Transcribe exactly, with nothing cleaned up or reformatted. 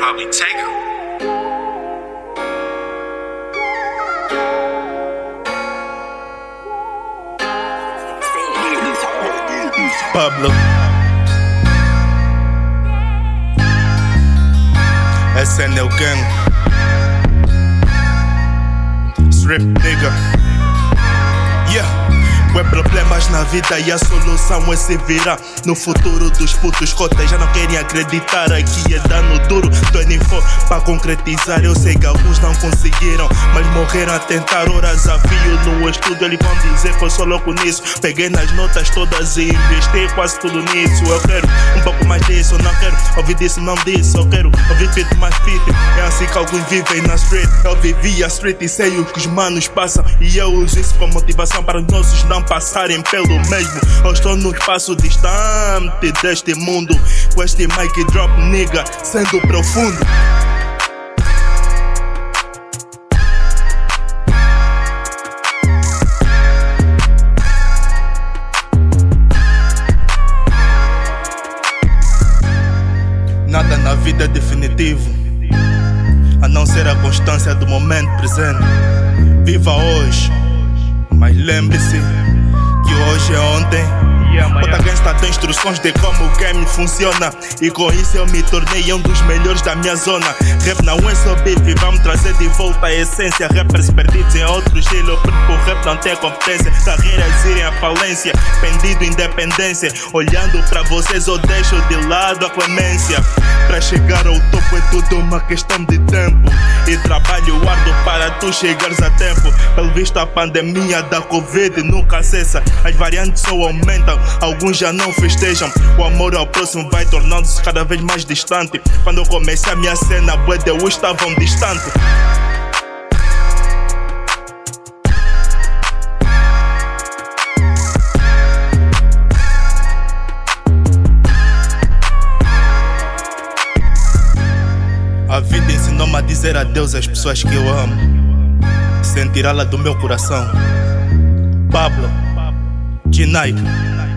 probably take him. Pablo S N L Gang Strip nigga. Yeah. Ué, problemas na vida e a solução é se virar. No futuro dos putos cotas já não querem acreditar. Aqui é dano duro, vinte e quatro para concretizar. Eu sei que alguns não conseguiram, mas morreram a tentar. Horas a fio no estúdio, eles vão dizer foi só louco nisso. Peguei nas notas todas e investi quase tudo nisso. Eu quero um pouco mais disso, não quero ouvir disso, não disso. Eu quero ouvir fit mais fit. É assim que alguns vivem na street. Eu vivi a street e sei o que os manos passam, e eu uso isso como motivação para os nossos não passarem pelo mesmo. Eu estou no espaço distante deste mundo, com este mic drop nigga sendo profundo. Nada na vida é definitivo, a não ser a constância do momento presente. Viva hoje, mas lembre-se que hoje é ontem. Outra gangsta tem instruções de como o game funciona, e com isso eu me tornei um dos melhores da minha zona. Rap não é só beef, vamos trazer de volta a essência. Rappers perdidos em outro estilo, porque o rap não tem competência. Carreiras irem à falência, pendido independência. Olhando pra vocês eu deixo de lado a clemência. Pra chegar ao topo é tudo uma questão de tempo, e trabalho árduo para tu chegares a tempo. Pelo visto a pandemia da Covid nunca cessa, as variantes só aumentam, alguns já não festejam. O amor ao próximo vai tornando-se cada vez mais distante. Quando eu comecei a minha cena, bué de hoje estavam distantes. A vida ensinou-me a dizer adeus às pessoas que eu amo, sem tirá-la do meu coração. Pablo G Nike.